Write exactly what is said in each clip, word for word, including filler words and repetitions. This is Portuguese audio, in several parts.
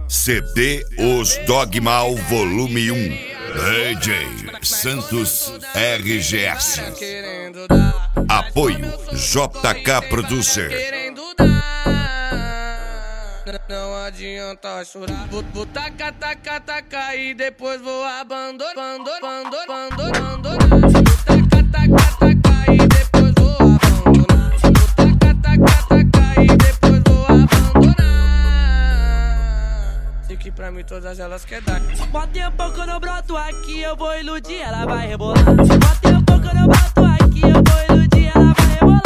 C D Os Dogmal Volume um. D J Santos R G S. Apoio J K Producer. Não adianta chorar, vou, vou tacar, tacar, tacar e depois vou abandonar, abandonar, abandonar. Vou tacar, tacar, tacar e depois vou abandonar. Vou tacar, tacar, tacar e depois vou abandonar. Sei que pra mim todas elas quer dar. Mó tempo que eu não broto aqui, eu vou iludir, ela vai rebolar. Mó tempo que eu não broto aqui, eu vou iludir, ela vai rebolar.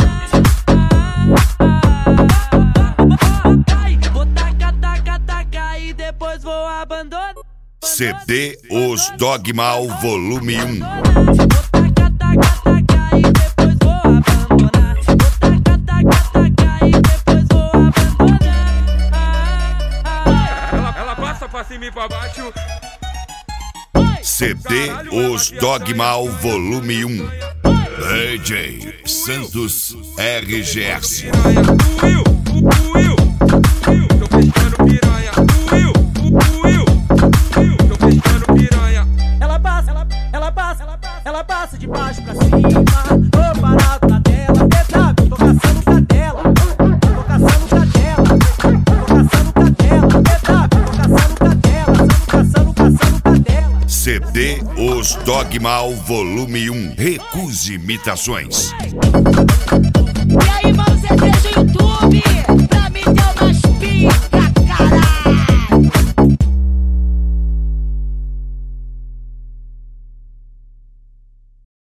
Depois vou abandonar. C D Os Dogmal Volume um. Vou tacar, tacar, tacar e depois vou abandonar. Vou tacar, tacar, tacar e depois vou abandonar. Ela, ela passa pra cima e pra baixo. C D Os Dogmal Volume um. D J Santos R G S. Will, o Will, Will, tô pescando piranha. Will, o Will, Will, tô pescando piranha. Ela passa, ela, ela passa, ela passa, ela passa de baixo pra cima. Tô parado na tela, detalhe, tô caçando cadela. Tô caçando cadela, tô caçando cadela. Detalhe, tô caçando cadela, caçando, caçando cadela. C D Os Dogmal Volume um. Recuse imitações. E aí, vamos ser três